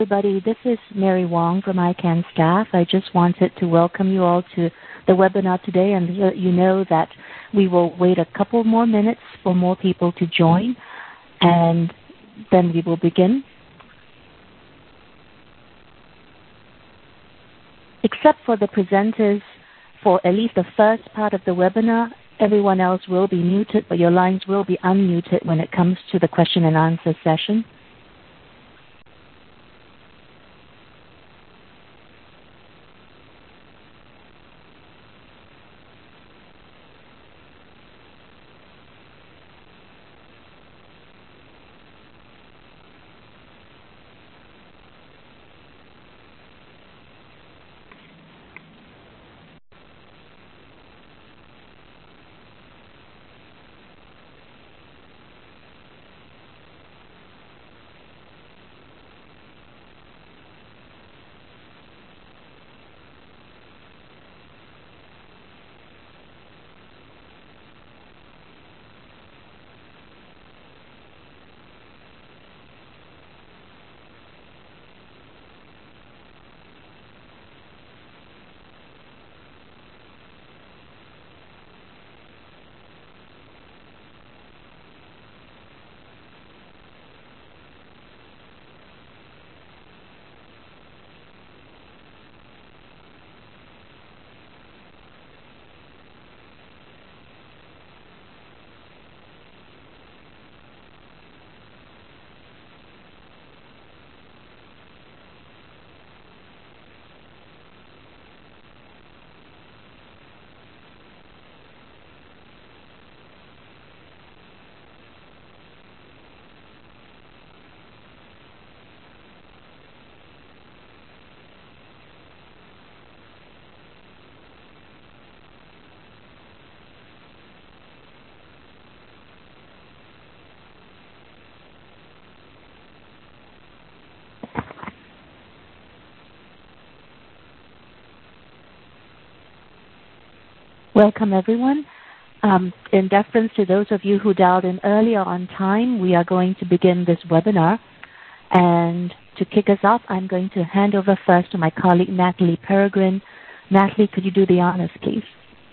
Everybody, this is Mary Wong from ICANN staff. I just wanted to welcome you all to the webinar today and let you know that we will wait a couple more minutes for more people to join, and then we will begin. Except for the presenters, for at least the first part of the webinar, everyone else will be muted, but your lines will be unmuted when it comes to the question and answer session. Welcome, everyone. In deference to those of you who dialed in earlier on time, we are going to begin this webinar. And to kick us off, I'm going to hand over first to my colleague, Natalie Peregrine. Natalie, could you do the honors, please?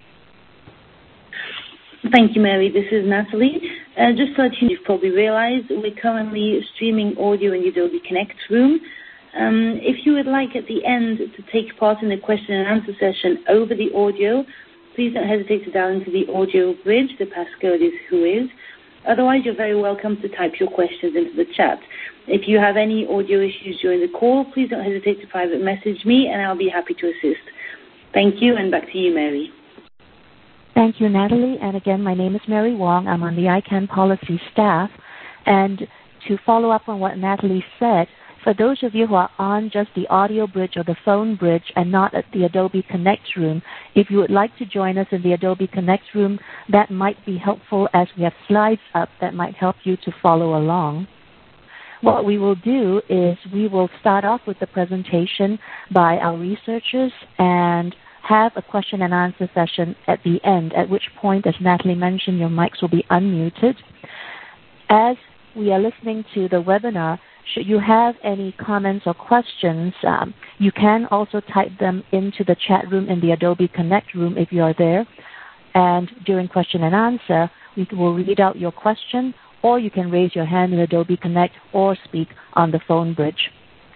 Thank you, Mary. This is Natalie. Just so that you've probably realized, we're currently streaming audio in the Adobe Connect room. If you would like at the end to take part in the question and answer session over the audio, please don't hesitate to dial into the audio bridge. The passcode is WHOIS. Otherwise, you're very welcome to type your questions into the chat. If you have any audio issues during the call, please don't hesitate to private message me, and I'll be happy to assist. Thank you, and back to you, Mary. Thank you, Natalie. And again, my name is Mary Wong. I'm on the ICANN policy staff. And to follow up on what Natalie said, for those of you who are on just the audio bridge or the phone bridge and not at the Adobe Connect room, if you would like to join us in the Adobe Connect room, that might be helpful as we have slides up that might help you to follow along. What we will do is we will start off with the presentation by our researchers and have a question and answer session at the end, at which point, as Natalie mentioned, your mics will be unmuted. As we are listening to the webinar, should you have any comments or questions, you can also type them into the chat room in the Adobe Connect room if you are there. And during question and answer, we will read out your question, or you can raise your hand in Adobe Connect or speak on the phone bridge.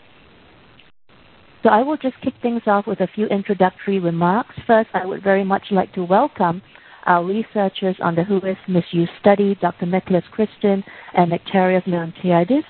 So I will just kick things off with a few introductory remarks. First, I would very much like to welcome our researchers on the WHOIS misuse study, Dr. Nicholas Christin and Nectarios Leontiadis.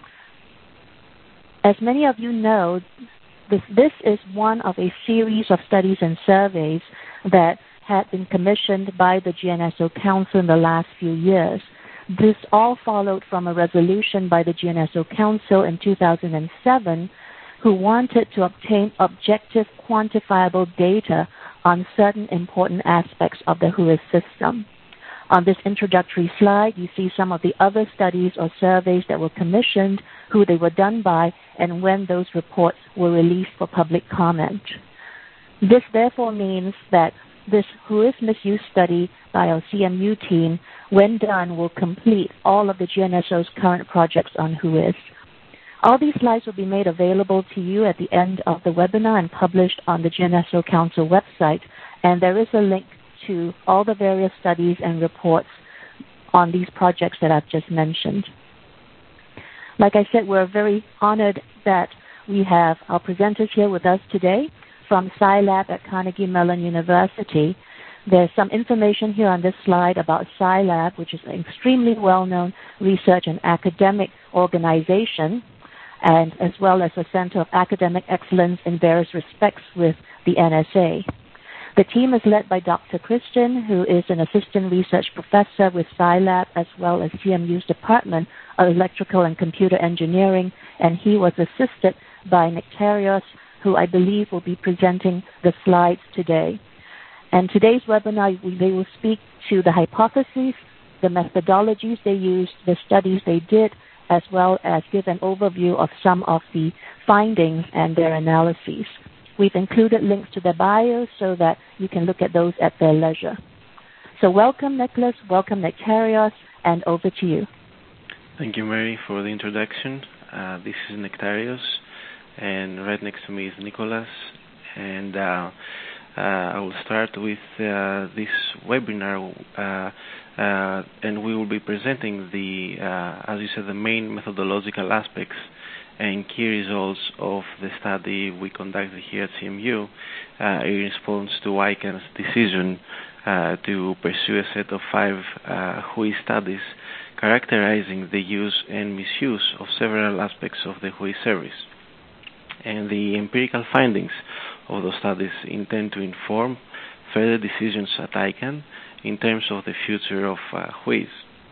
As many of you know, this is one of a series of studies and surveys that had been commissioned by the GNSO Council in the last few years. This all followed from a resolution by the GNSO Council in 2007 who wanted to obtain objective, quantifiable data on certain important aspects of the WHOIS system. On this introductory slide, you see some of the other studies or surveys that were commissioned, who they were done by, and when those reports were released for public comment. This therefore means that this WHOIS misuse study by our CMU team, when done, will complete all of the GNSO's current projects on WHOIS. All these slides will be made available to you at the end of the webinar and published on the GNSO Council website. And there is a link to all the various studies and reports on these projects that I've just mentioned. Like I said, we're very honored that we have our presenters here with us today from SciLab at Carnegie Mellon University. There's some information here on this slide about SciLab, which is an extremely well-known research and academic organization, and as well as a center of academic excellence in various respects with the NSA. The team is led by Dr. Christian, who is an assistant research professor with SciLab, as well as CMU's Department of Electrical and Computer Engineering, and he was assisted by Nectarios, who I believe will be presenting the slides today. And today's webinar, they will speak to the hypotheses, the methodologies they used, the studies they did, as well as give an overview of some of the findings and their analyses. We've included links to their bios so that you can look at those at their leisure. So welcome, Nicholas, welcome, Nectarios, and over to you. Thank you, Mary, for the introduction. This is Nectarios, and right next to me is Nicholas. And I will start with this webinar, and we will be presenting the, as you said, the main methodological aspects and key results of the study we conducted here at CMU in response to ICANN's decision to pursue a set of 5 WHOIS studies characterizing the use and misuse of several aspects of the WHOIS service. And the empirical findings of those studies intend to inform further decisions at ICANN in terms of the future of WHOIS.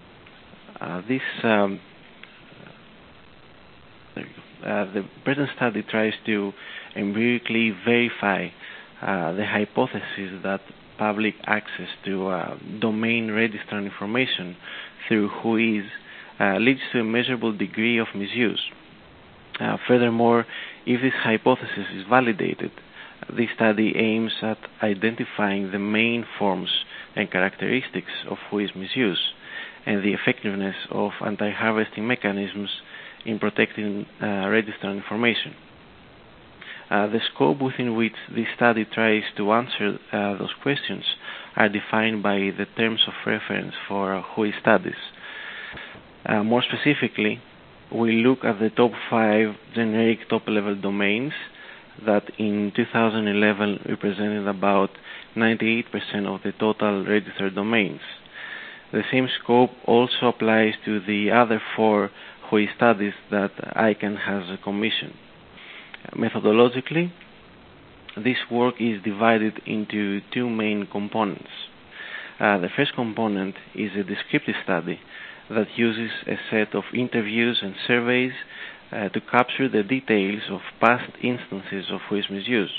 The present study tries to empirically verify the hypothesis that public access to domain registrant information through WHOIS leads to a measurable degree of misuse. Furthermore, if this hypothesis is validated, this study aims at identifying the main forms and characteristics of WHOIS misuse and the effectiveness of anti-harvesting mechanisms in protecting registrant information. The scope within which this study tries to answer those questions are defined by the terms of reference for WHOIS studies. More specifically, we look at the top 5 generic top-level domains that in 2011 represented about 98% of the total registered domains. The same scope also applies to the other 4 WHOIS studies that ICANN has commissioned. Methodologically, this work is divided into 2 main components. The first component is a descriptive study that uses a set of interviews and surveys to capture the details of past instances of WHOIS misuse.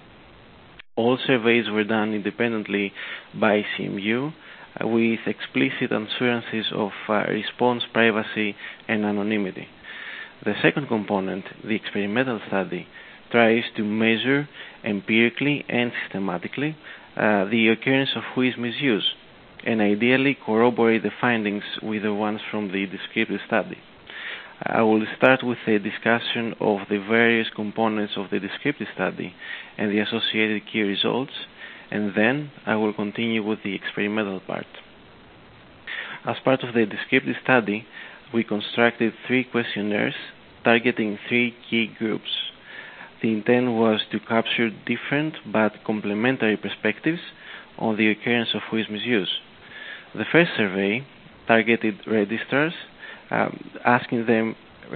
All surveys were done independently by CMU with explicit assurances of response privacy and anonymity. The second component, the experimental study, tries to measure empirically and systematically the occurrence of WHOIS misuse and ideally corroborate the findings with the ones from the descriptive study. I will start with a discussion of the various components of the descriptive study and the associated key results, and then I will continue with the experimental part. As part of the descriptive study, we constructed 3 questionnaires targeting 3 key groups. The intent was to capture different but complementary perspectives on the occurrence of WHOIS misuse. The first survey targeted registrants, asking them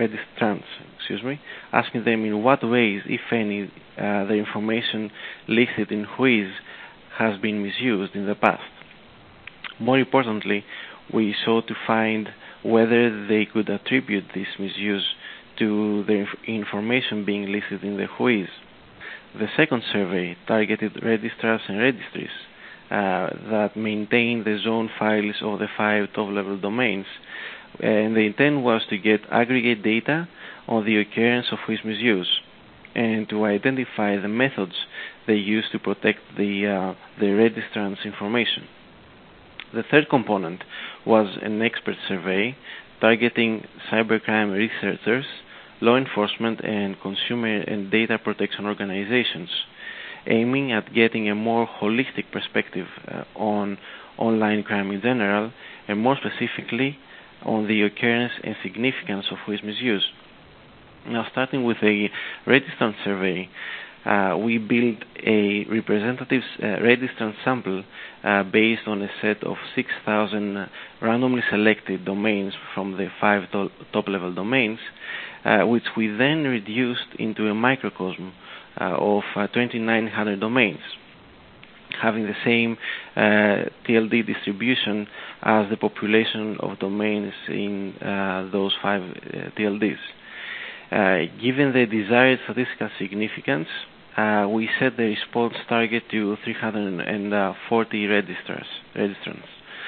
in what ways, if any, the information listed in WHOIS has been misused in the past. More importantly, we sought to find whether they could attribute this misuse to the information being listed in the WHOIS. The second survey targeted registrars and registries that maintain the zone files of the 5 top-level domains, and the intent was to get aggregate data on the occurrence of WHOIS misuse and to identify the methods they use to protect the registrant's information. The third component was an expert survey targeting cybercrime researchers law enforcement and consumer and data protection organizations, aiming at getting a more holistic perspective on online crime in general, and more specifically on the occurrence and significance of WHOIS misuse. Now, starting with a registrant survey, we built a representative registrant sample based on a set of 6,000 randomly selected domains from the 5 top-level domains, which we then reduced into a microcosm of 2,900 domains, having the same TLD distribution as the population of domains in those 5 TLDs. Given the desired statistical significance, we set the response target to 340 registrants.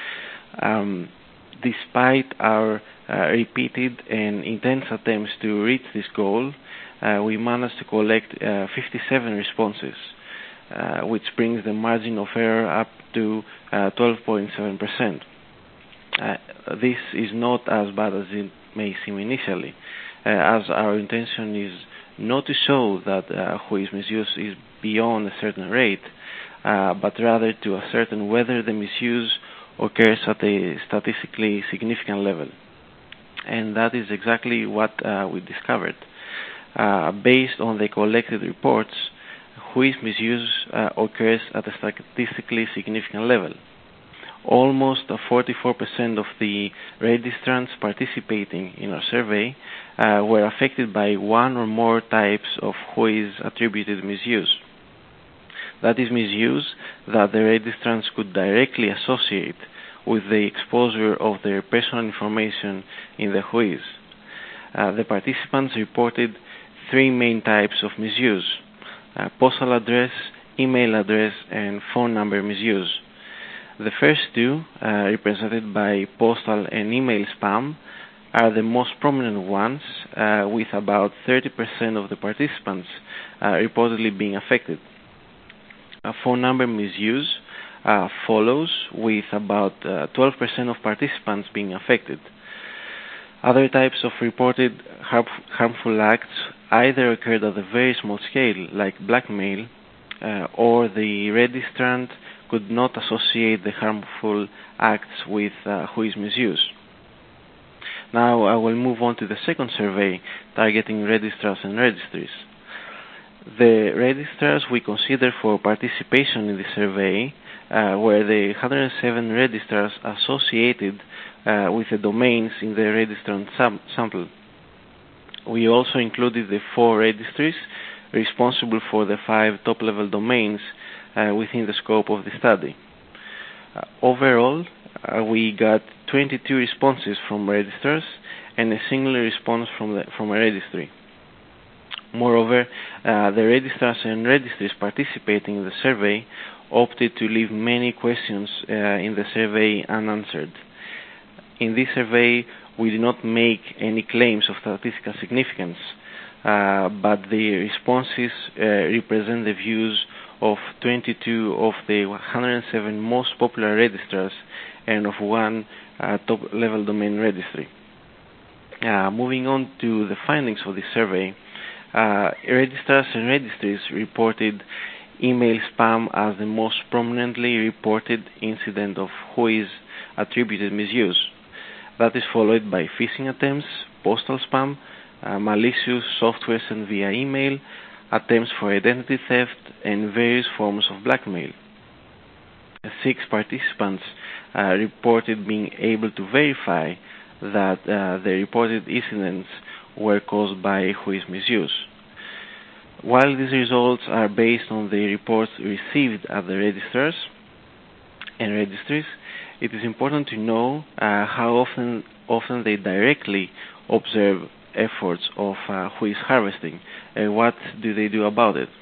Despite our repeated and intense attempts to reach this goal, we managed to collect 57 responses, which brings the margin of error up to 12.7%. This is not as bad as it may seem initially, as our intention is not to show that WHOIS misuse is beyond a certain rate, but rather to ascertain whether the misuse occurs at a statistically significant level. And that is exactly what we discovered. Based on the collected reports, WHOIS misuse occurs at a statistically significant level. Almost 44% of the registrants participating in our survey were affected by one or more types of WHOIS-attributed misuse. That is misuse that the registrants could directly associate with the exposure of their personal information in the WHOIS. The participants reported 3 main types of misuse: postal address, email address, and phone number misuse. The first 2, represented by postal and email spam, are the most prominent ones, with about 30% of the participants reportedly being affected. Phone number misuse follows, with about 12% of participants being affected. Other types of reported harmful acts either occurred at a very small scale, like blackmail, or the registrant could not associate the harmful acts with WHOIS misuse. Now I will move on to the second survey, targeting registrars and registries. The registrars we consider for participation in the survey were the 107 registrars associated with the domains in the registrant sample. We also included the 4 registries responsible for the 5 top-level domains within the scope of the study. Overall, we got 22 responses from registrars and a single response from a registry. Moreover, the registrars and registries participating in the survey opted to leave many questions in the survey unanswered. In this survey, we did not make any claims of statistical significance, but the responses represent the views of 22 of the 107 most popular registrars and of 1 top-level domain registry. Moving on to the findings of this survey, registrars and registries reported email spam as the most prominently reported incident of WHOIS-attributed misuse. That is followed by phishing attempts, postal spam, malicious software sent via email, attempts for identity theft, and various forms of blackmail. 6 participants reported being able to verify that the reported incidents were caused by WHOIS misuse. While these results are based on the reports received at the registrars and registries, it is important to know how often they directly observe efforts of WHOIS harvesting and what do they do about it.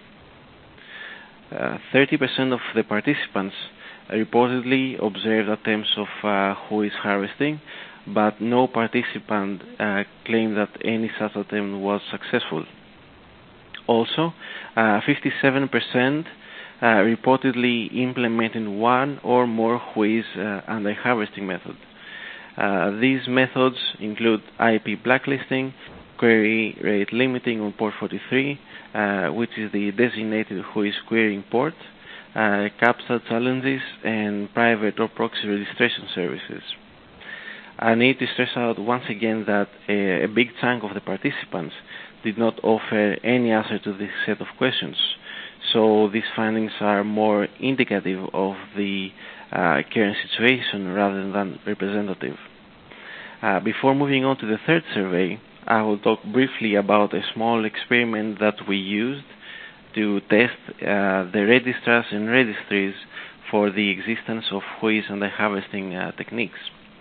30% of the participants reportedly observed attempts of WHOIS harvesting, but no participant claimed that any such attempt was successful. Also, 57% reportedly implemented one or more WHOIS anti-harvesting methods. These methods include IP blacklisting, query rate limiting on port 43, which is the designated WHOIS querying port, CAPTCHA challenges, and private or proxy registration services. I need to stress out once again that a big chunk of the participants did not offer any answer to this set of questions, so these findings are more indicative of the current situation rather than representative. Before moving on to the third survey, I will talk briefly about a small experiment that we used to test the registrars and registries for the existence of WHOIS anti-harvesting techniques.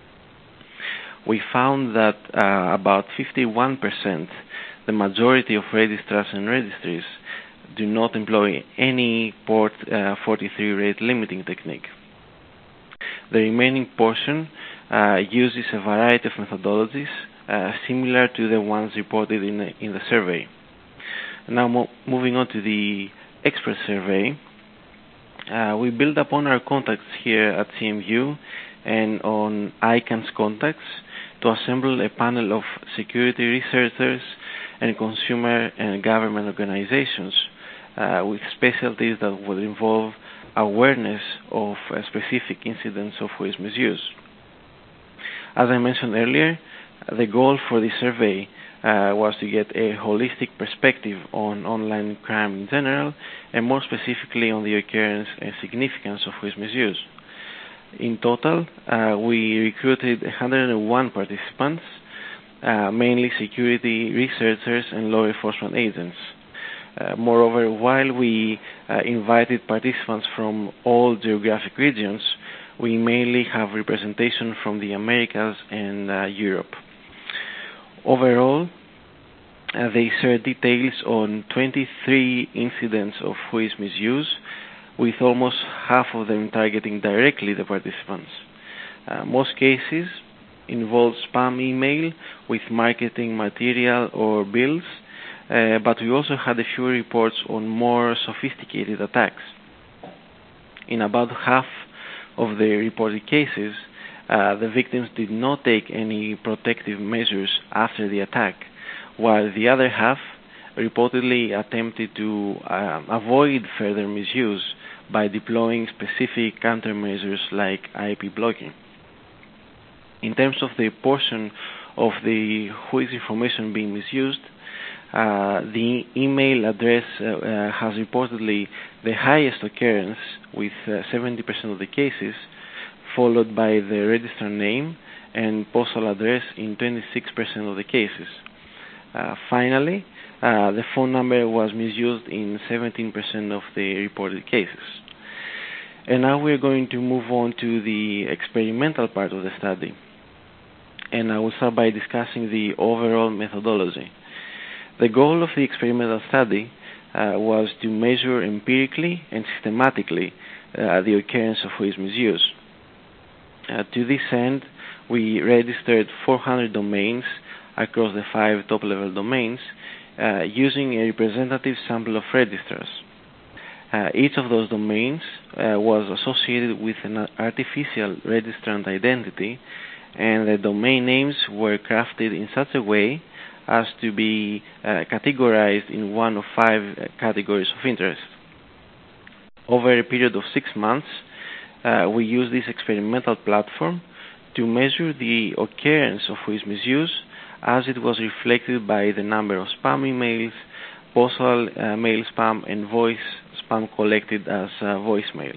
We found that about 51%, the majority of registrars and registries, do not employ any port 43 rate limiting technique. The remaining portion uses a variety of methodologies similar to the ones reported in the survey. Now moving on to the expert survey, we build upon our contacts here at CMU and on ICANN's contacts to assemble a panel of security researchers and consumer and government organizations with specialties that will involve awareness of specific incidents of WHOIS misuse. As I mentioned earlier, the goal for this survey was to get a holistic perspective on online crime in general, and more specifically on the occurrence and significance of WHOIS misuse. In total, we recruited 101 participants, mainly security researchers and law enforcement agents. Moreover, while we invited participants from all geographic regions, we mainly have representation from the Americas and Europe. Overall, they share details on 23 incidents of WHOIS misuse, with almost half of them targeting directly the participants. Most cases involve spam email with marketing material or bills, but we also had a few reports on more sophisticated attacks. In about half of the reported cases, the victims did not take any protective measures after the attack, while the other half reportedly attempted to avoid further misuse by deploying specific countermeasures like IP blocking. In terms of the portion of the WHOIS information being misused, the email address has reportedly the highest occurrence with 70% of the cases, followed by the register name and postal address in 26% of the cases. Finally, the phone number was misused in 17% of the reported cases. And now we're going to move on to the experimental part of the study. And I will start by discussing the overall methodology. The goal of the experimental study was to measure empirically and systematically the occurrence of WHOIS misuse. To this end, we registered 400 domains across the 5 top-level domains using a representative sample of registrars. Each of those domains was associated with an artificial registrant identity, and the domain names were crafted in such a way as to be categorized in one of 5 categories of interest. Over a period of 6 months, we used this experimental platform to measure the occurrence of WHOIS misuse as it was reflected by the number of spam emails, postal mail spam, and voice spam collected as voicemail.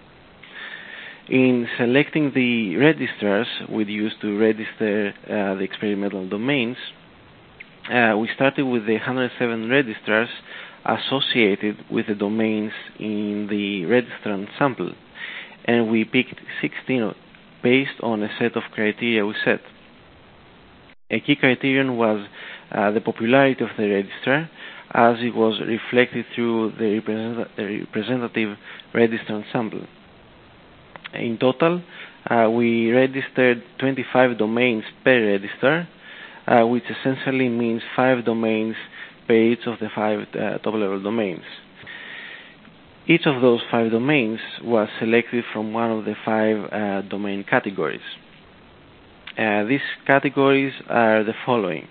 In selecting the registrars we used to register the experimental domains, we started with the 107 registrars associated with the domains in the registrant sample, and we picked 16 based on a set of criteria we set. A key criterion was the popularity of the registrar, as it was reflected through the representative registrant sample. In total, we registered 25 domains per registrar, which essentially means 5 domains per each of the 5 top-level domains. Each of those 5 domains was selected from one of the 5 domain categories. These categories are the following: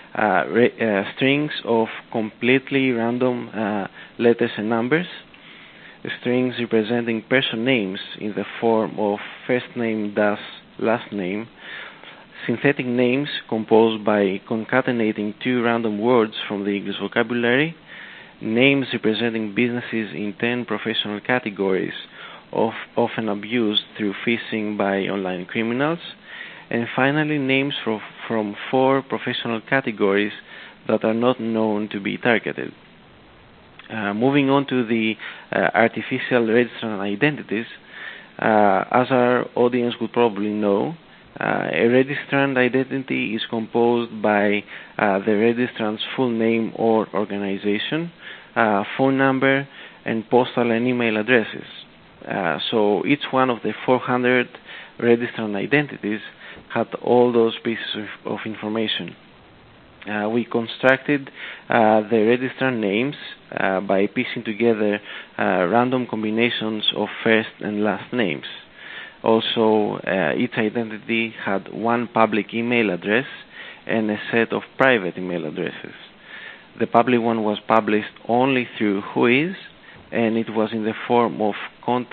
strings of completely random letters and numbers, strings representing person names in the form of first name dash last name, synthetic names composed by concatenating two random words from the English vocabulary, names representing businesses in 10 professional categories often abused through phishing by online criminals, and finally names from 4 professional categories that are not known to be targeted. Moving on to the artificial registrant identities, as our audience would probably know, a registrant identity is composed by the registrant's full name or organization, phone number, and postal and email addresses. So each one of the 400 registrant identities had all those pieces of information. We constructed the registrant names by piecing together random combinations of first and last names. Also, each identity had one public email address and a set of private email addresses. The public one was published only through Whois, and it was in the form of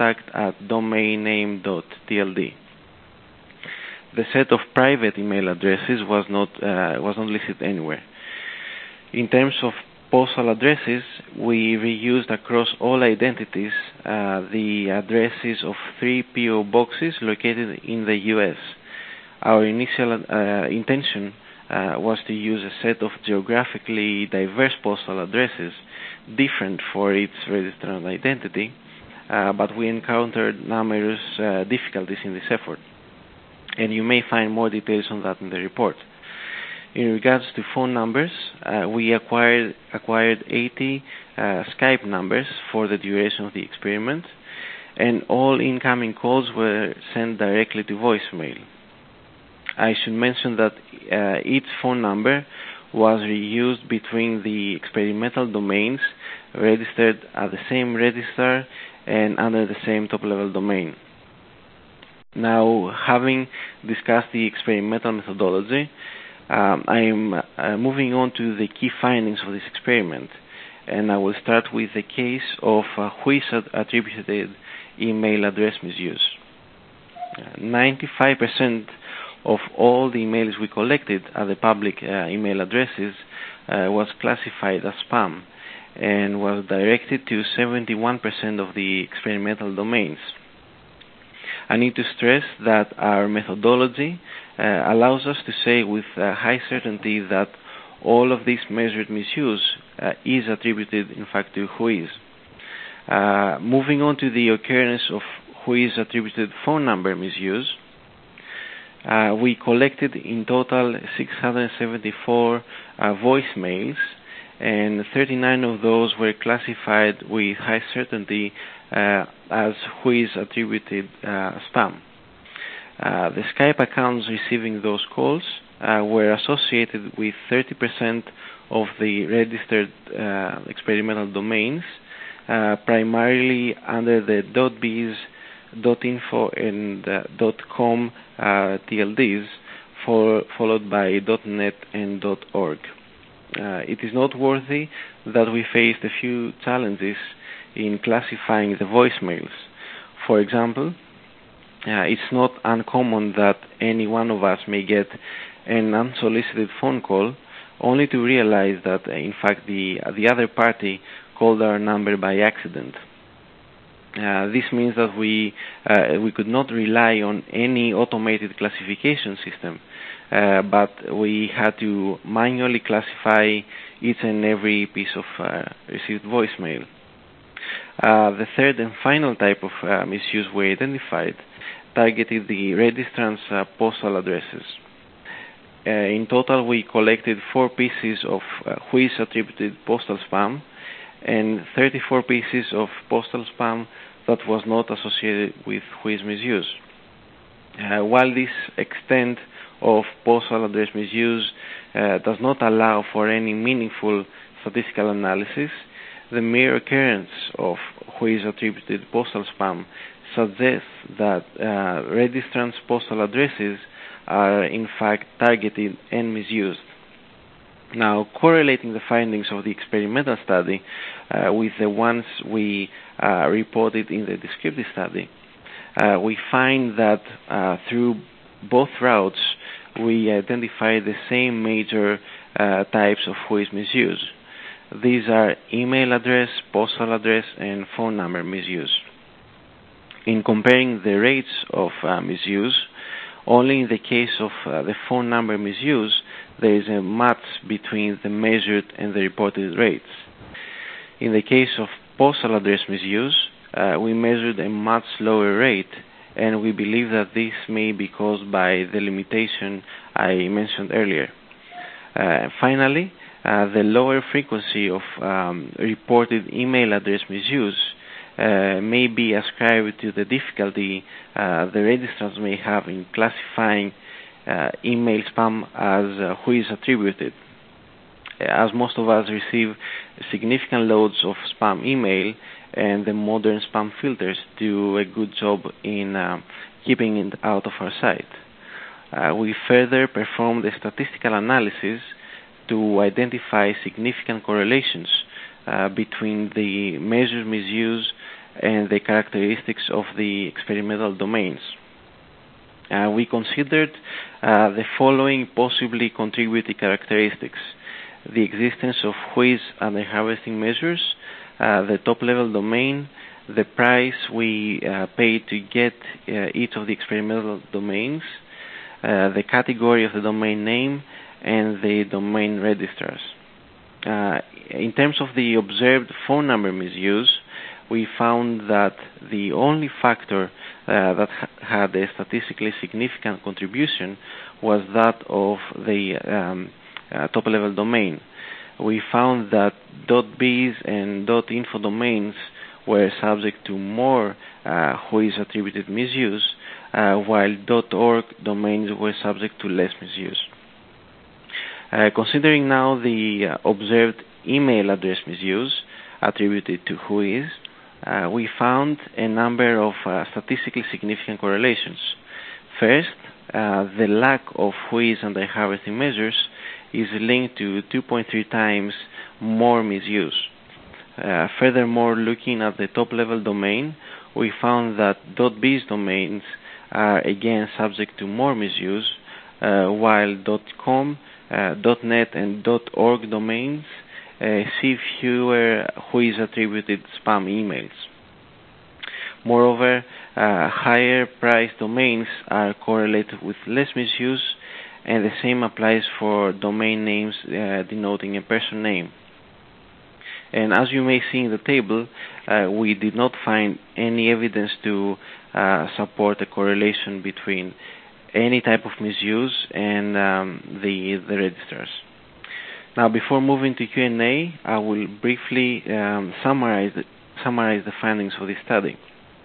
contact@domainname.tld. The set of private email addresses was not listed anywhere. In terms of postal addresses, we reused across all identities the addresses of 3 PO boxes located in the US. Our initial intention was to use a set of geographically diverse postal addresses, different for each registrant identity, but we encountered numerous difficulties in this effort. And you may find more details on that in the report. In regards to phone numbers, we acquired 80 Skype numbers for the duration of the experiment, and all incoming calls were sent directly to voicemail. I should mention that each phone number was reused between the experimental domains registered at the same registrar and under the same top-level domain. Now, having discussed the experimental methodology, I'm moving on to the key findings of this experiment, and I will start with the case of Whois-attributed email address misuse. 95% of all the emails we collected at the public email addresses was classified as spam and was directed to 71% of the experimental domains. I need to stress that our methodology allows us to say with high certainty that all of this measured misuse is attributed, in fact, to Whois. Moving on to the occurrence of Whois-attributed phone number misuse, we collected in total 674 voicemails, and 39 of those were classified with high certainty as Whois-attributed spam. The Skype accounts receiving those calls were associated with 30% of the registered experimental domains, primarily under the .biz, .info, and .com TLDs, followed by .net and .org. It is noteworthy that we faced a few challenges in classifying the voicemails. For example, it's not uncommon that any one of us may get an unsolicited phone call only to realize that, in fact, the other party called our number by accident. This means that we could not rely on any automated classification system, but we had to manually classify each and every piece of received voicemail. The third and final type of misuse we identified targeted the registrant's postal addresses. In total, we collected 4 pieces of Whois-attributed postal spam and 34 pieces of postal spam that was not associated with Whois misuse. While this extent of postal address misuse does not allow for any meaningful statistical analysis, the mere occurrence of Whois-attributed postal spam suggests that registrants' postal addresses are in fact targeted and misused. Now, correlating the findings of the experimental study with the ones we reported in the descriptive study, we find that through both routes, we identify the same major types of WHOIS misuse. These are email address, postal address, and phone number misuse. In comparing the rates of misuse, only in the case of the phone number misuse, there is a match between the measured and the reported rates. In the case of postal address misuse, we measured a much lower rate, and we believe that this may be caused by the limitation I mentioned earlier. Finally, the lower frequency of reported email address misuse may be ascribed to the difficulty the registrants may have in classifying email spam as WHOIS attributed. As most of us receive significant loads of spam email, and the modern spam filters do a good job in keeping it out of our site. We further performed a statistical analysis to identify significant correlations between the measured misuse and the characteristics of the experimental domains. We considered the following possibly contributing characteristics: the existence of WHOIS anti-harvesting measures, the top-level domain, the price we paid to get each of the experimental domains, the category of the domain name, and the domain registrars. In terms of the observed phone number misuse, we found that the only factor that had a statistically significant contribution was that of the top-level domain. We found that .biz and .info domains were subject to more WHOIS attributed misuse, while .org domains were subject to less misuse. Considering now the observed email address misuse attributed to WHOIS, we found a number of statistically significant correlations. First, the lack of WHOIS anti-harvesting measures is linked to 2.3 times more misuse. Furthermore, looking at the top-level domain, we found that .biz domains are again subject to more misuse, while .com, .net, and .org domains see fewer WHOIS attributed spam emails. Moreover, higher price domains are correlated with less misuse, and the same applies for domain names denoting a person name. And as you may see in the table, we did not find any evidence to support a correlation between any type of misuse and the registrars. Now, before moving to Q&A, I will briefly summarize the findings of this study.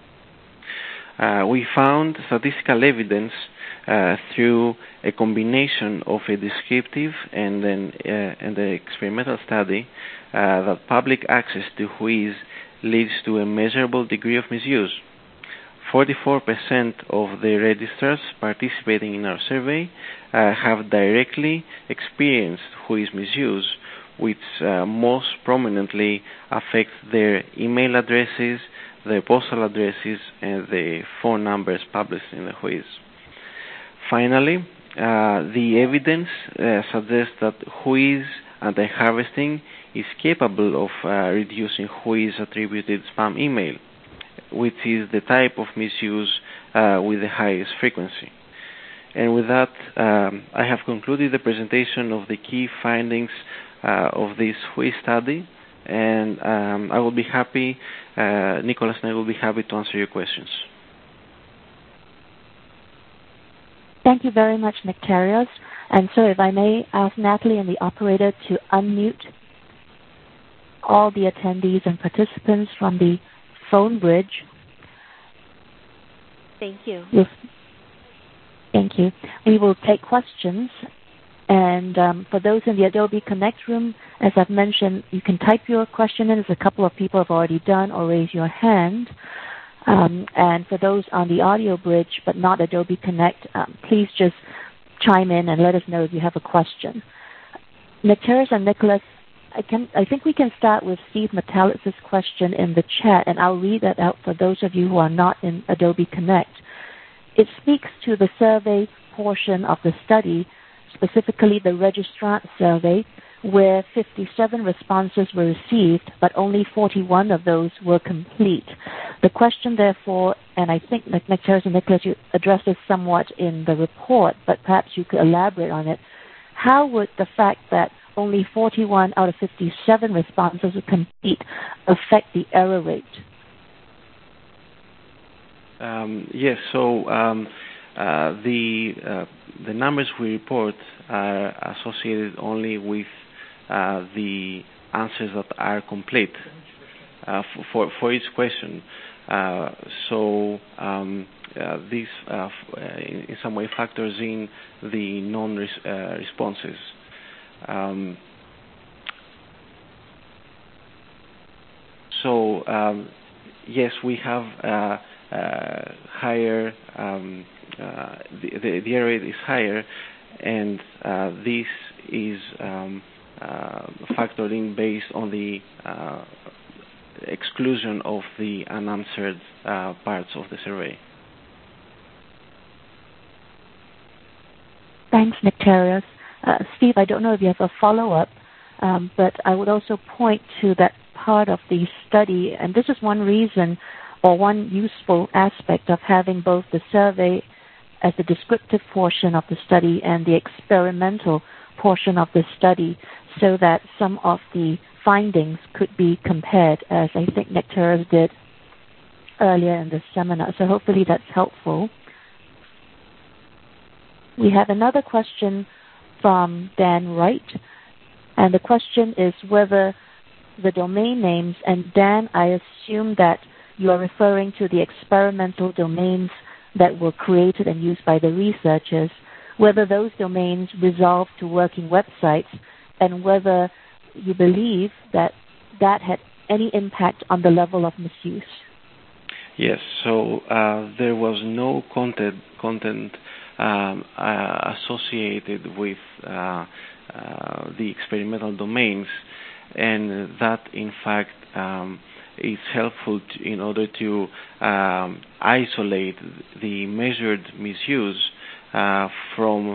We found statistical evidence through a combination of a descriptive and the experimental study that public access to WHOIS leads to a measurable degree of misuse. 44% of the registrars participating in our survey have directly experienced WHOIS misuse, which most prominently affects their email addresses, their postal addresses, and the phone numbers published in the WHOIS. Finally, the evidence suggests that WHOIS anti-harvesting is capable of reducing WHOIS attributed spam email, which is the type of misuse with the highest frequency. And with that, I have concluded the presentation of the key findings of this WHOIS study, and I will be happy, Nicholas and I will be happy to answer your questions. Thank you very much, Nectarios. And so if I may ask Natalie and the operator to unmute all the attendees and participants from the phone bridge. Thank you. Yes. Thank you. We will take questions. And for those in the Adobe Connect room, as I've mentioned, you can type your question in, as a couple of people have already done, or raise your hand. And for those on the audio bridge but not Adobe Connect, please just chime in and let us know if you have a question. Nectarius and Nicholas, I think we can start with Steve Metallics' question in the chat, and I'll read that out for those of you who are not in Adobe Connect. It speaks to the survey portion of the study, specifically the registrant survey, where 57 responses were received, but only 41 of those were complete. The question, therefore, and I think Nectarius and Nicholas, you addressed this somewhat in the report, but perhaps you could elaborate on it. How would the fact that only 41 out of 57 responses were complete affect the error rate? Yes, so the numbers we report are associated only with the answers that are complete for each question. This in some way factors in the non-responses. Yes, we have higher. The error rate is higher, and this is factored in based on the exclusion of the unanswered parts of the survey. Thanks, Nectarius. Steve, I don't know if you have a follow-up, but I would also point to that part of the study, and this is one reason or one useful aspect of having both the survey as the descriptive portion of the study and the experimental portion of the study, so that some of the findings could be compared, as I think Nectarius did earlier in the seminar. So hopefully that's helpful. We have another question from Dan Wright, and the question is whether the domain names, and Dan, I assume that you are referring to the experimental domains that were created and used by the researchers, whether those domains resolved to working websites, and whether you believe that that had any impact on the level of misuse. Yes, so there was no content associated with the experimental domains, and that in fact is helpful in order to isolate the measured misuse from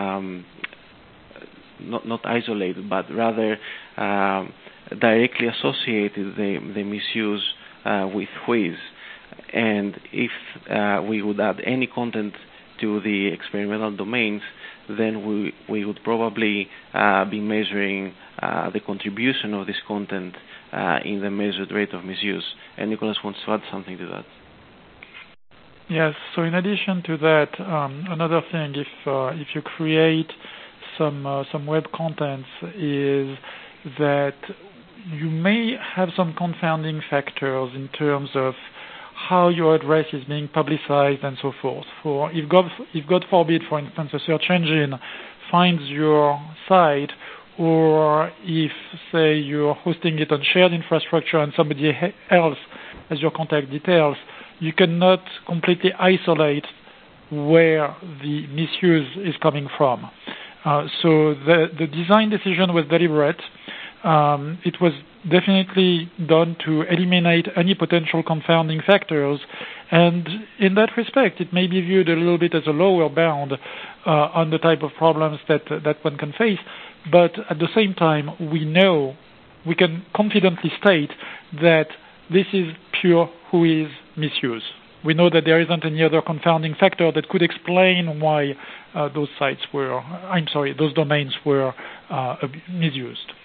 not isolated, but rather directly associated the misuse with WHOIS. And if we would add any content to the experimental domains, then we would probably be measuring the contribution of this content in the measured rate of misuse. And Nicholas wants to add something to that. Yes. So in addition to that, another thing, if you create some web contents, is that you may have some confounding factors in terms of how your address is being publicized and so forth. For if God forbid, for instance, a search engine finds your site, or if, say, you're hosting it on shared infrastructure and somebody else has your contact details, you cannot completely isolate where the misuse is coming from. So the design decision was deliberate. It was definitely done to eliminate any potential confounding factors, and in that respect, it may be viewed a little bit as a lower bound on the type of problems that one can face. But at the same time, we can confidently state that this is pure WHOIS misuse. We know that there isn't any other confounding factor that could explain why those domains were misused.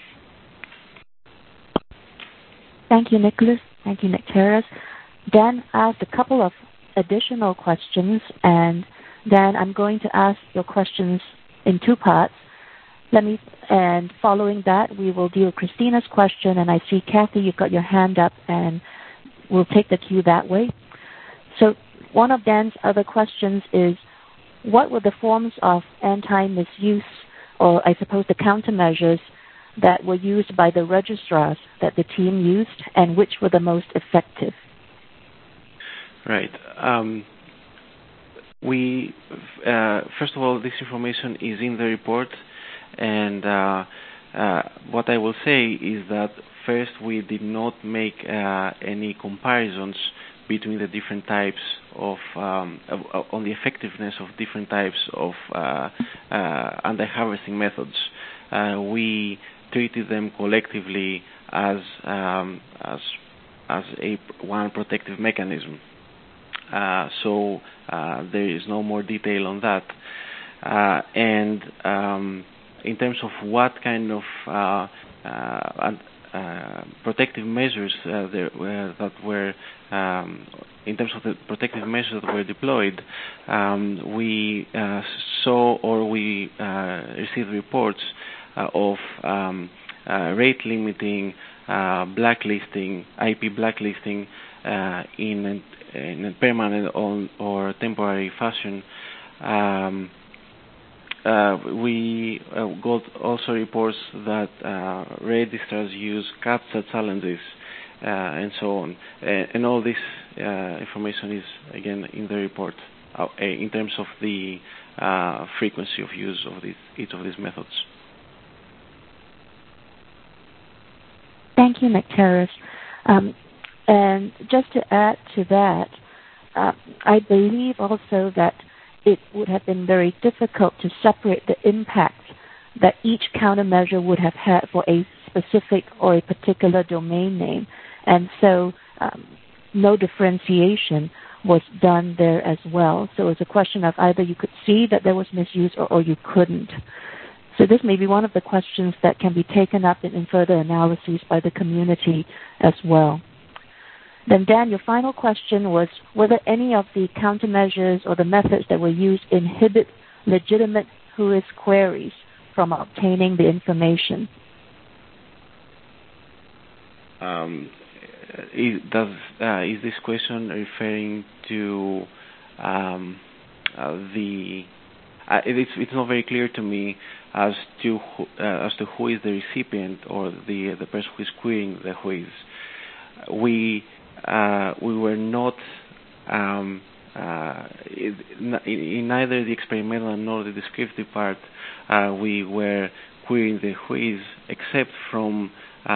Thank you, Nicholas. Thank you, Nectarius. Dan asked a couple of additional questions, and Dan, I'm going to ask your questions in two parts. And following that, we will deal with Christina's question, and I see, Kathy, you've got your hand up, and we'll take the cue that way. So one of Dan's other questions is, what were the forms of anti-misuse, or I suppose the countermeasures, that were used by the registrars that the team used, and which were the most effective? Right. First of all, this information is in the report, and what I will say is that first, we did not make any comparisons between the different types of on the effectiveness of different types of anti-harvesting methods. We treated them collectively as one protective mechanism. So there is no more detail on that. And in terms of what kind of protective measures that were in terms of the protective measures that were deployed, we saw or we received reports of rate limiting, blacklisting, IP blacklisting in a permanent or temporary fashion. We got also reports that registrars use CAPTCHA challenges and so on. And all this information is, again, in the report in terms of the frequency of use of each of these methods. Thank you, Nectaris. And just to add to that, I believe also that it would have been very difficult to separate the impact that each countermeasure would have had for a specific or a particular domain name. And so no differentiation was done there as well. So it's a question of either you could see that there was misuse or you couldn't. So this may be one of the questions that can be taken up in further analyses by the community as well. Then, Dan, your final question was whether any of the countermeasures or the methods that were used inhibit legitimate WHOIS queries from obtaining the information. Is this question referring to it's not very clear to me as to who is the recipient or the person who is querying the WHOIS. We were not in neither the experimental nor the descriptive part. We were querying the WHOIS except from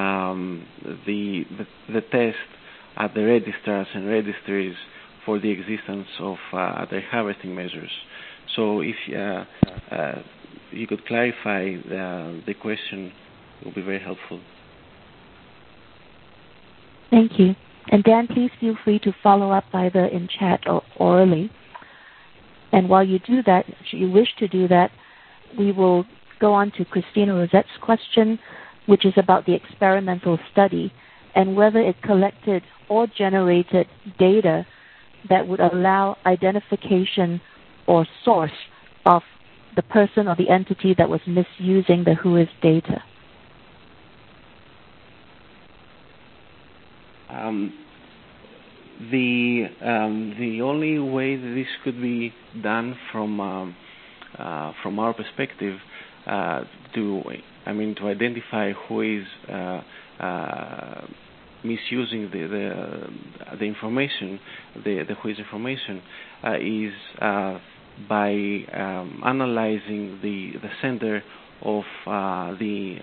the test at the registrars and registries for the existence of the harvesting measures. So if you could clarify the question, it would be very helpful. Thank you. And Dan, please feel free to follow up either in chat or orally. And while you do that, should you wish to do that, we will go on to Christina Rosette's question, which is about the experimental study and whether it collected or generated data that would allow identification or source of the person or the entity that was misusing the WHOIS data. The only way that this could be done from our perspective to identify who is misusing the information, the WHOIS information, is by analyzing the sender of the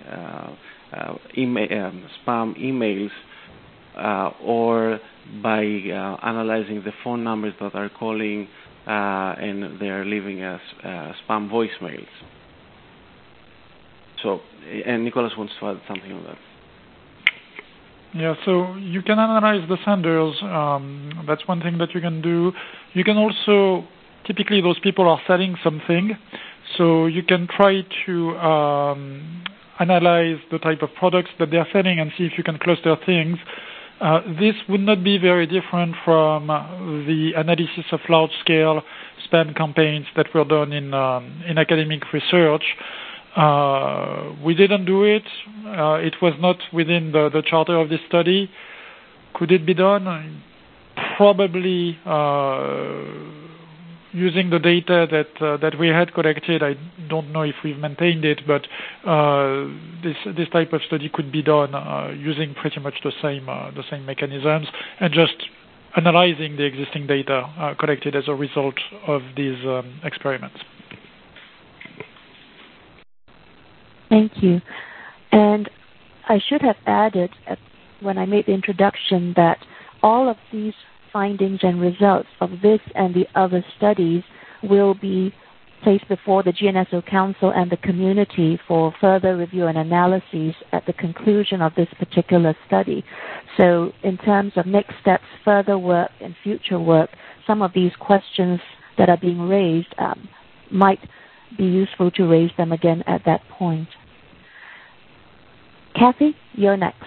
spam emails, or by analyzing the phone numbers that are calling and they are leaving us spam voicemails. So, and Nicholas wants to add something on that. Yeah, so you can analyze the senders. That's one thing that you can do. You can also, typically those people are selling something, so you can try to analyze the type of products that they're selling and see if you can cluster things. This would not be very different from the analysis of large-scale spam campaigns that were done in academic research. We didn't do it. It was not within the charter of this study. Could it be done? Probably using the data that we had collected. I don't know if we've maintained it, but this type of study could be done using pretty much the same mechanisms and just analyzing the existing data collected as a result of these experiments. Thank you. And I should have added when I made the introduction that all of these findings and results of this and the other studies will be placed before the GNSO Council and the community for further review and analyses at the conclusion of this particular study. So in terms of next steps, further work and future work, some of these questions that are being raised might be useful to raise them again at that point. Kathy, you're next.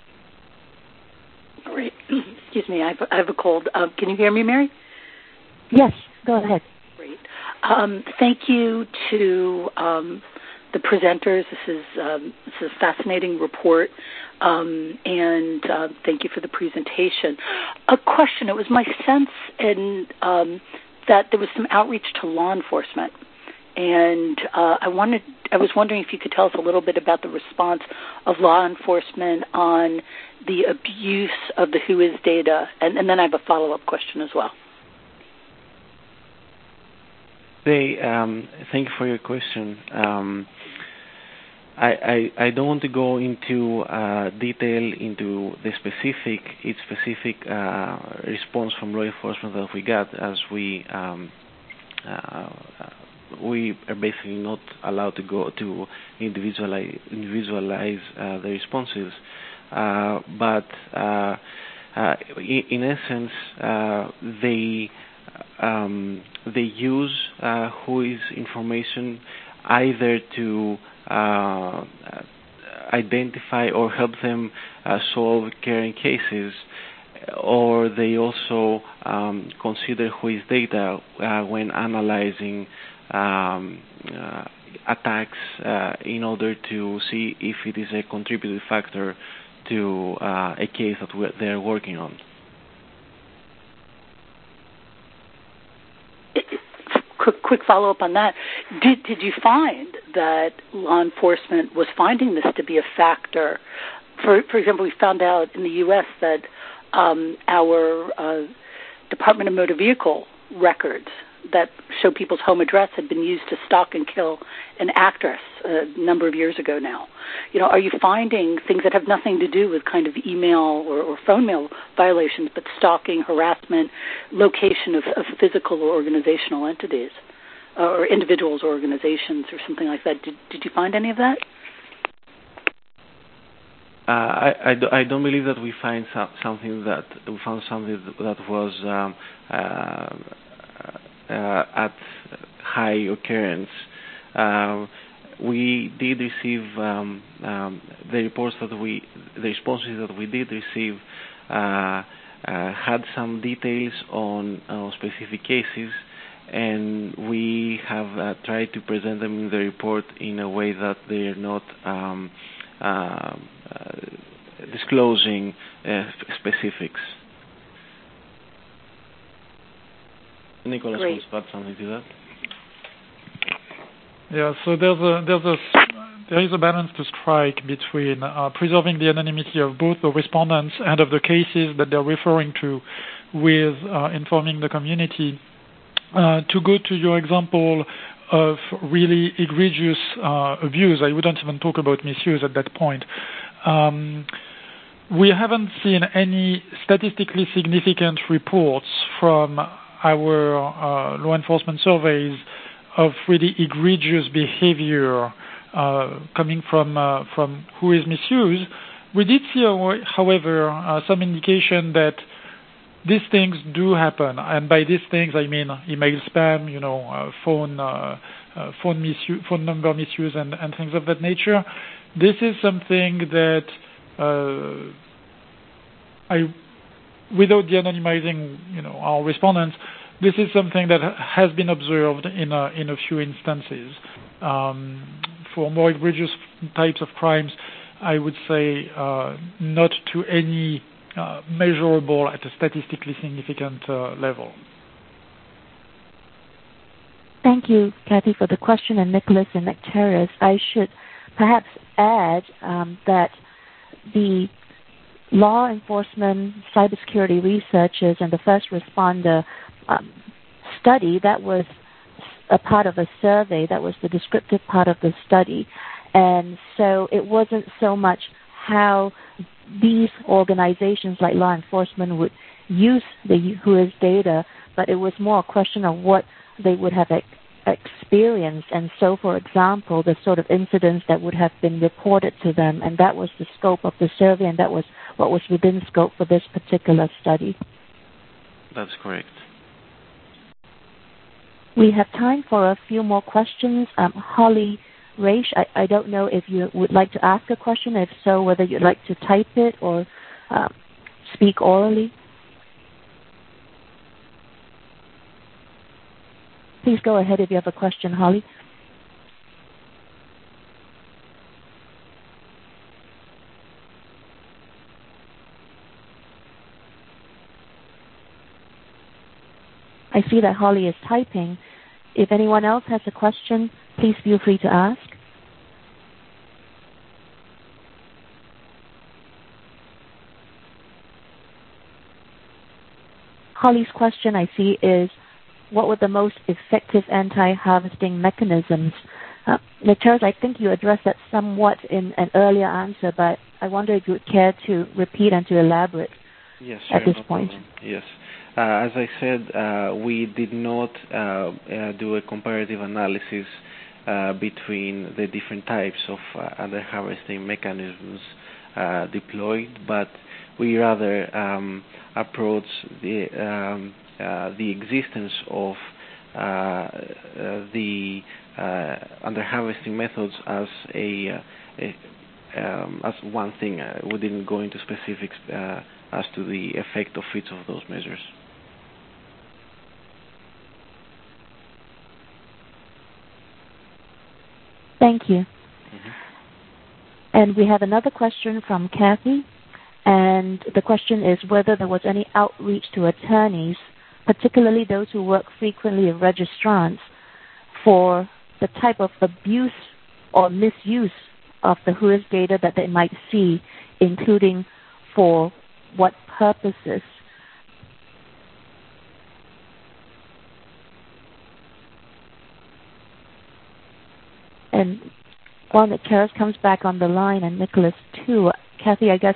Great. Excuse me, I have a cold. Can you hear me, Mary? Yes, go ahead. Great. Thank you to the presenters. This is a fascinating report, and thank you for the presentation. A question. It was my sense that there was some outreach to law enforcement, and I was wondering if you could tell us a little bit about the response of law enforcement on the abuse of the WHOIS data, and then I have a follow-up question as well. Thank you for your question. I don't want to go into detail into the specific response from law enforcement that we got, as we are basically not allowed to go to individualize the responses. But in essence, they use WHOIS information either to identify or help them solve current cases, or they also consider WHOIS data when analyzing attacks in order to see if it is a contributing factor to a case that they're working on. Quick follow-up on that. Did you find that law enforcement was finding this to be a factor? For example, we found out in the U.S. that our Department of Motor Vehicle records that show people's home address had been used to stalk and kill an actress a number of years ago now. Are you finding things that have nothing to do with kind of email or phone mail violations, but stalking, harassment, location of physical or organizational entities, or individuals or organizations or something like that? Did you find any of that? I don't believe that we found something that was at high occurrence. We did receive the responses that we did receive had some details on specific cases, and we have tried to present them in the report in a way that they are not disclosing specifics. Nicholas wants to add something to that. Yeah, so there is a balance to strike between preserving the anonymity of both the respondents and of the cases that they're referring to, with informing the community. To go to your example of really egregious abuse, I wouldn't even talk about misuse at that point. We haven't seen any statistically significant reports from our law enforcement surveys of really egregious behavior coming from WHOIS misuse. We did see, however, some indication that these things do happen, and by these things I mean email spam, phone number misuse, and things of that nature. This is something that without de-anonymizing, our respondents, this is something that has been observed in a few instances. For more egregious types of crimes, I would say not to any measurable at a statistically significant level. Thank you, Kathy, for the question, and Nicholas and Nectarius. I should perhaps add that the law enforcement, cybersecurity researchers, and the first responder study, that was a part of a survey, that was the descriptive part of the study. And so it wasn't so much how these organizations like law enforcement would use the WHOIS data, but it was more a question of what they would have experienced. And so, for example, the sort of incidents that would have been reported to them, and that was the scope of the survey, and that was what was within scope for this particular study. That's correct. We have time for a few more questions. Holly Raish, I don't know if you would like to ask a question. If so, whether you'd like to type it or speak orally. Please go ahead if you have a question, Holly. I see that Holly is typing. If anyone else has a question, please feel free to ask. Holly's question, I see, is what were the most effective anti-harvesting mechanisms? Nectaris, I think you addressed that somewhat in an earlier answer, but I wonder if you would care to repeat and to elaborate at this point. Yes. As I said, we did not do a comparative analysis between the different types of anti-harvesting mechanisms deployed, but we rather approach the existence of the anti-harvesting methods as as one thing. We didn't go into specifics as to the effect of each of those measures. Thank you. Mm-hmm. And we have another question from Kathy, and the question is whether there was any outreach to attorneys, particularly those who work frequently in registrants, for the type of abuse or misuse of the WHOIS data that they might see, including for what purposes. And while Nectaris comes back on the line, and Nicholas too, Kathy, I guess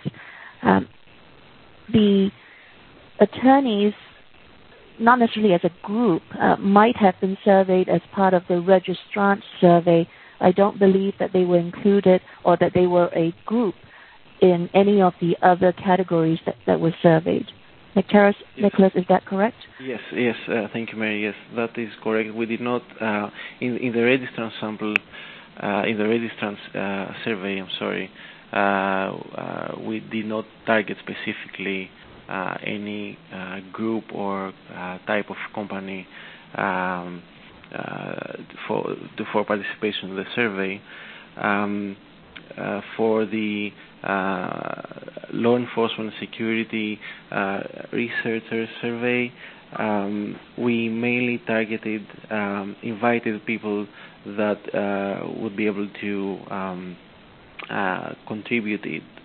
the attorneys, not necessarily as a group, might have been surveyed as part of the registrant survey. I don't believe that they were included or that they were a group in any of the other categories that were surveyed. Nectaris, yes. Nicholas, is that correct? Yes, thank you, Mary. Yes, that is correct. We did not, in the registrant sample, in the registrant survey, we did not target specifically any group or type of company for participation in the survey. For the law enforcement security researcher survey, we mainly targeted invited people that would be able to contribute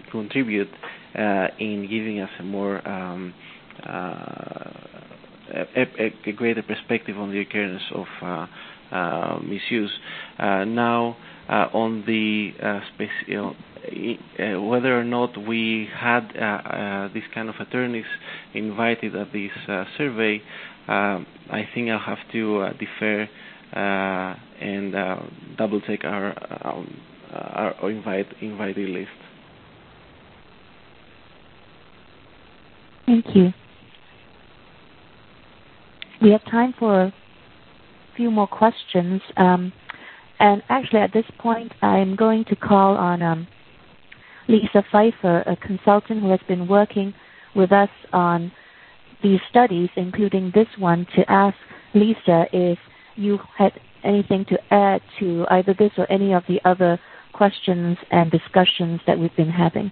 in giving us a more a greater perspective on the occurrence of misuse. Now, on the whether or not we had this kind of attorneys invited at this survey, I think I'll have to defer and double check our invitee list. Thank you. We have time for a few more questions. And actually, at this point, I'm going to call on Lisa Pfeiffer, a consultant who has been working with us on these studies, including this one, to ask Lisa if you had anything to add to either this or any of the other questions and discussions that we've been having.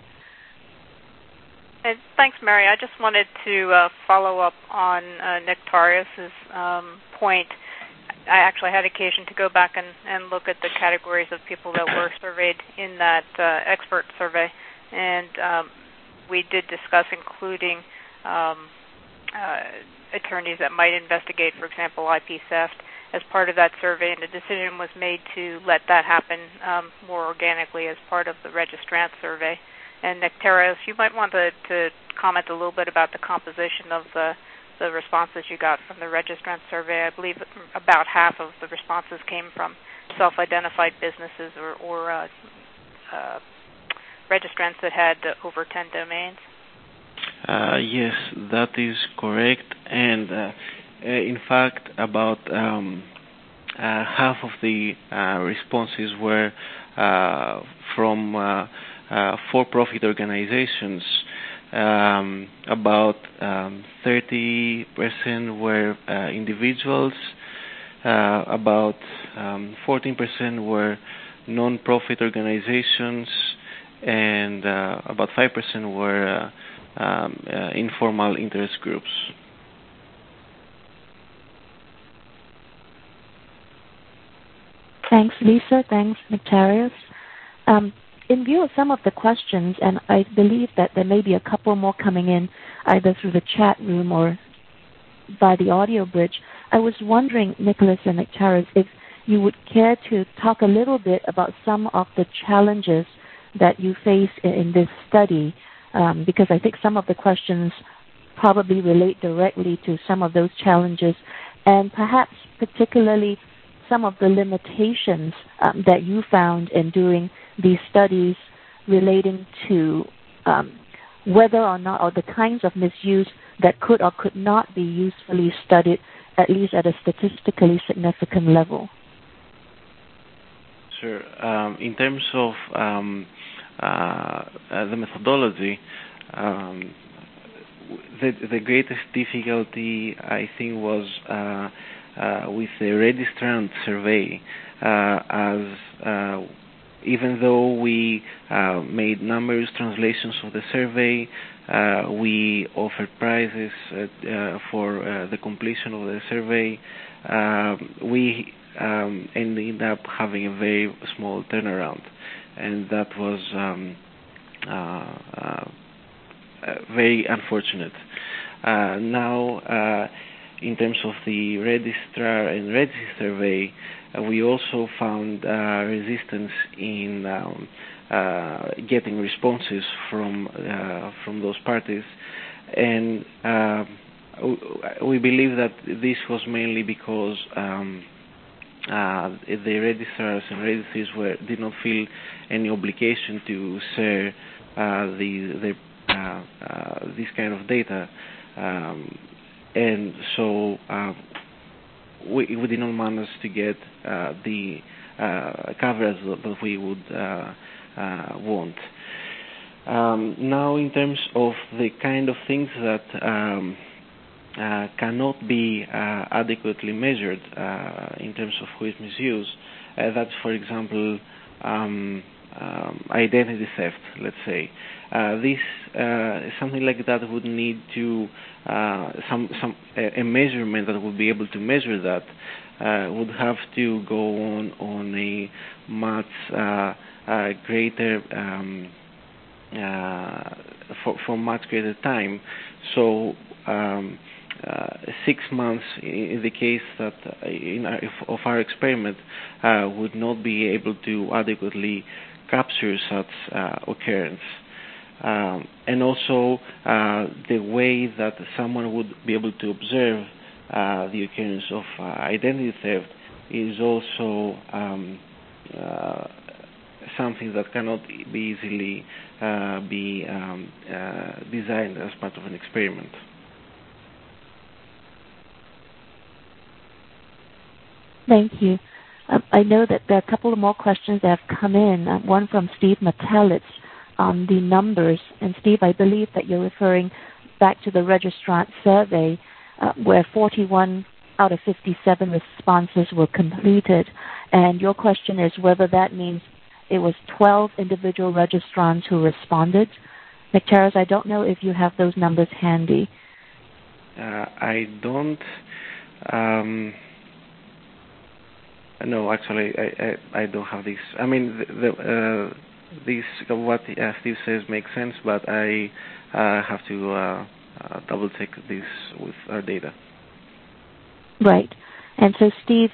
Thanks, Mary. I just wanted to follow up on Nectaris's point. I actually had occasion to go back and look at the categories of people that were surveyed in that expert survey, and we did discuss including attorneys that might investigate, for example, IP theft, as part of that survey, and the decision was made to let that happen more organically as part of the registrant survey. And Nectarios, you might want to comment a little bit about the composition of the responses you got from the registrant survey. I believe about half of the responses came from self-identified businesses or registrants that had over 10 domains. Yes, that is correct. And in fact, about half of the responses were from for-profit organizations. About 30% were individuals. About 14% were non-profit organizations, and about 5% were informal interest groups. Thanks, Lisa. Thanks, Nectarios. In view of some of the questions, and I believe that there may be a couple more coming in either through the chat room or by the audio bridge, I was wondering, Nicholas and Nectarios, if you would care to talk a little bit about some of the challenges that you face in this study, because I think some of the questions probably relate directly to some of those challenges, and perhaps particularly some of the limitations that you found in doing these studies relating to whether or not, or the kinds of misuse that could or could not be usefully studied, at least at a statistically significant level. Sure. In terms of the methodology, the greatest difficulty, I think, was with the registrant survey, as even though we made numerous translations of the survey, we offered prizes for the completion of the survey, we ended up having a very small turnaround, and that was very unfortunate. Now, in terms of the registrar and registry survey, we also found resistance in getting responses from those parties, and we believe that this was mainly because the registrars and registries did not feel any obligation to share this kind of data, and so we did not manage to get the coverage that we would want. Now, in terms of the kind of things that cannot be adequately measured in terms of who is misused, that's, for example, identity theft, let's say. This something like that would need to a measurement that would be able to measure that would have to go on a much greater for much greater time. So 6 months, in the case that of our experiment, would not be able to adequately capture such occurrence. And also, the way that someone would be able to observe the occurrence of identity theft is also something that cannot be easily be designed as part of an experiment. Thank you. I know that there are a couple of more questions that have come in. One from Steve Metalitz on the numbers. And Steve, I believe that you're referring back to the registrant survey where 41 out of 57 responses were completed. And your question is whether that means it was 12 individual registrants who responded. Nectarios, I don't know if you have those numbers handy. I don't. No, actually, I don't have this. I mean, this what Steve says makes sense, but I have to double check this with our data. Right. And so, Steve,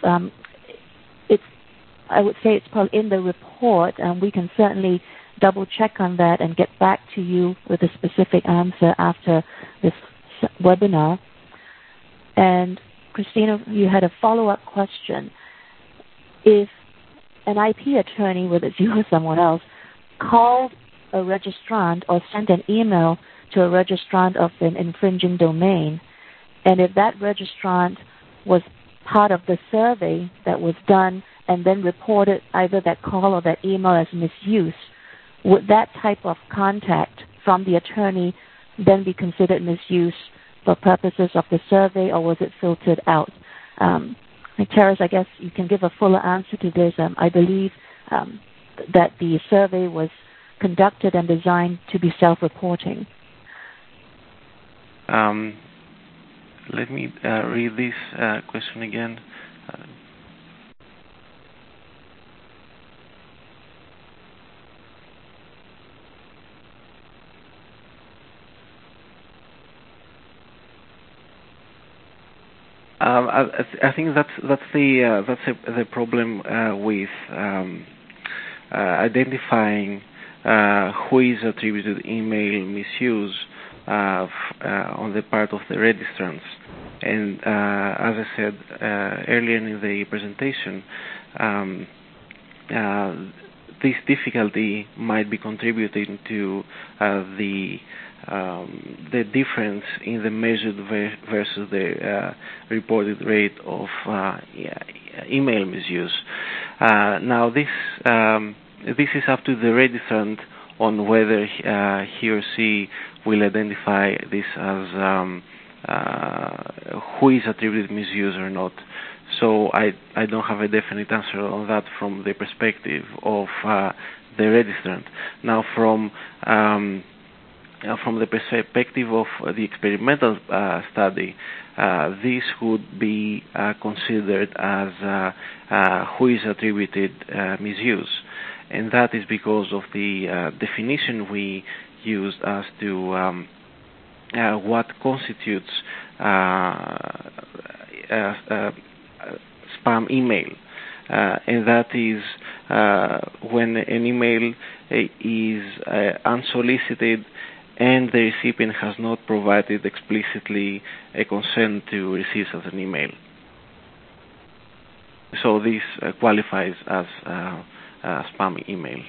I would say it's probably in the report, and we can certainly double check on that and get back to you with a specific answer after this webinar. And Christina, you had a follow-up question. If an IP attorney, whether it's you or someone else, called a registrant or sent an email to a registrant of an infringing domain, and if that registrant was part of the survey that was done and then reported either that call or that email as misuse, would that type of contact from the attorney then be considered misuse for purposes of the survey, or was it filtered out? Terrace, I guess you can give a fuller answer to this. I believe that the survey was conducted and designed to be self-reporting. Let me read this question again. I think that's the problem with identifying who is attributed email misuse on the part of the registrants. And as I said earlier in the presentation, this difficulty might be contributing to the difference in the measured versus the reported rate of email misuse. Now, this is up to the registrant on whether he or she will identify this as who is attributed misuse or not. So I don't have a definite answer on that from the perspective of the registrant. Now, from the perspective of the experimental study, this would be considered as who is attributed misuse. And that is because of the definition we used as to what constitutes spam email. And that is when an email is unsolicited and the recipient has not provided explicitly a consent to receive such an email. So this qualifies as spam email.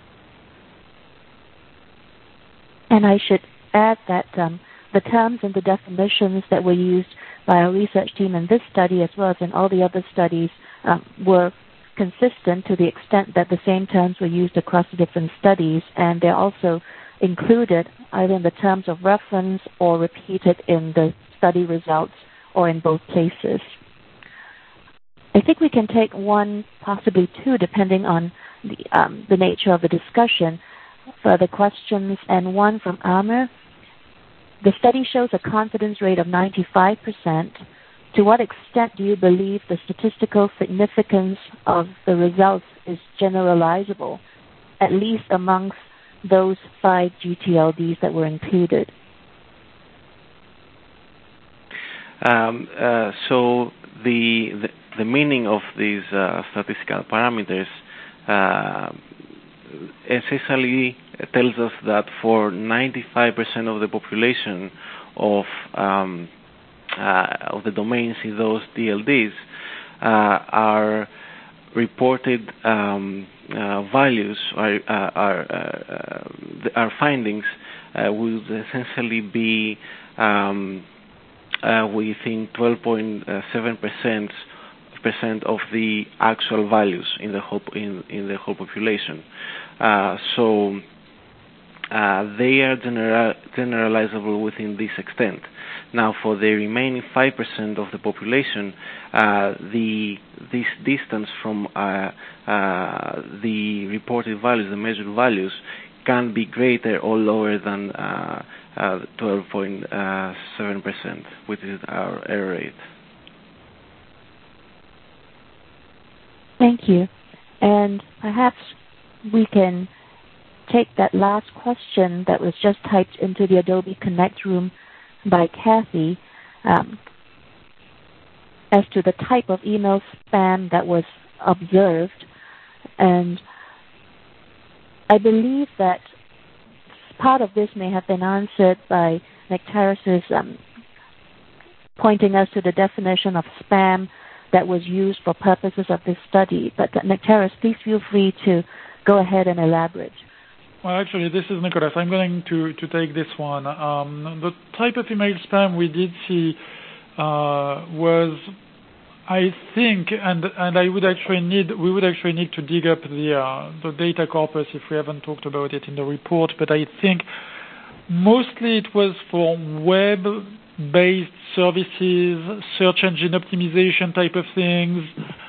And I should add that the terms and the definitions that were used by our research team in this study, as well as in all the other studies, were consistent to the extent that the same terms were used across the different studies, and they're also included either in the terms of reference or repeated in the study results or in both places. I think we can take one, possibly two, depending on the nature of the discussion, further questions, and one from Amir. The study shows a confidence rate of 95%. To what extent do you believe the statistical significance of the results is generalizable, at least amongst those 5 GTLDs that were included? So the meaning of these statistical parameters essentially tells us that for 95% of the population of the domains in those DLDs, our reported values, our findings will essentially be within 12.7% of the actual values in the whole population. So they are generalizable within this extent. Now, for the remaining 5% of the population, this distance from the reported values, the measured values, can be greater or lower than 12.7%, which is our error rate. Thank you. And perhaps we can take that last question that was just typed into the Adobe Connect room by Kathy. as to the type of email spam that was observed. And I believe that part of this may have been answered by Nectarius's pointing us to the definition of spam that was used for purposes of this study. But Nectarius, please feel free to go ahead and elaborate. Well, actually, this is Nicholas. I'm going to take this one. The type of email spam we did see was, I think, and we would actually need to dig up the data corpus if we haven't talked about it in the report. But I think mostly it was for web-based services, search engine optimization type of things.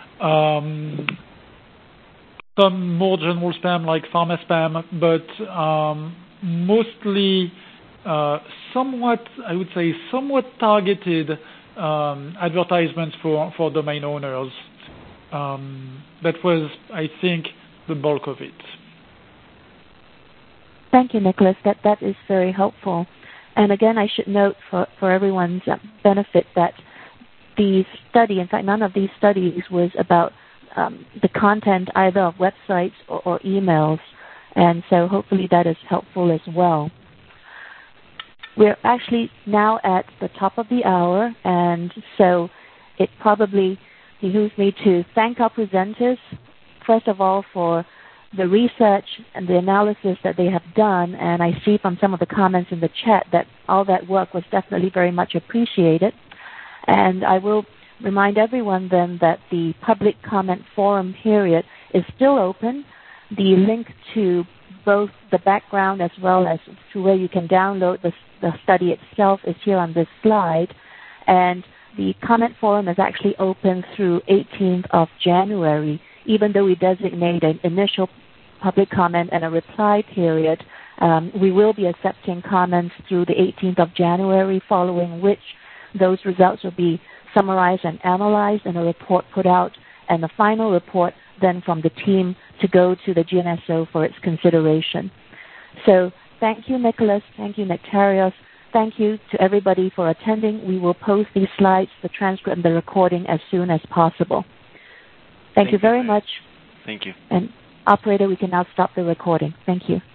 Some more general spam like pharma spam, but mostly somewhat targeted advertisements for domain owners. That was, I think, the bulk of it. Thank you, Nicholas. That is very helpful. And again, I should note for everyone's benefit that the study, in fact, none of these studies was about the content either of websites or emails, and so hopefully that is helpful as well. We're actually now at the top of the hour, and so it probably behooves me to thank our presenters, first of all, for the research and the analysis that they have done, and I see from some of the comments in the chat that all that work was definitely very much appreciated. And I will remind everyone then that the public comment forum period is still open. The link to both the background as well as to where you can download the study itself is here on this slide. And the comment forum is actually open through 18th of January, even though we designate an initial public comment and a reply period. We will be accepting comments through the 18th of January, following which those results will be summarized and analyzed and a report put out, and the final report then from the team to go to the GNSO for its consideration. So thank you, Nicholas. Thank you, Nectarius. Thank you to everybody for attending. We will post these slides, the transcript, and the recording as soon as possible. Thank you very much. Thank you. And operator, we can now stop the recording. Thank you.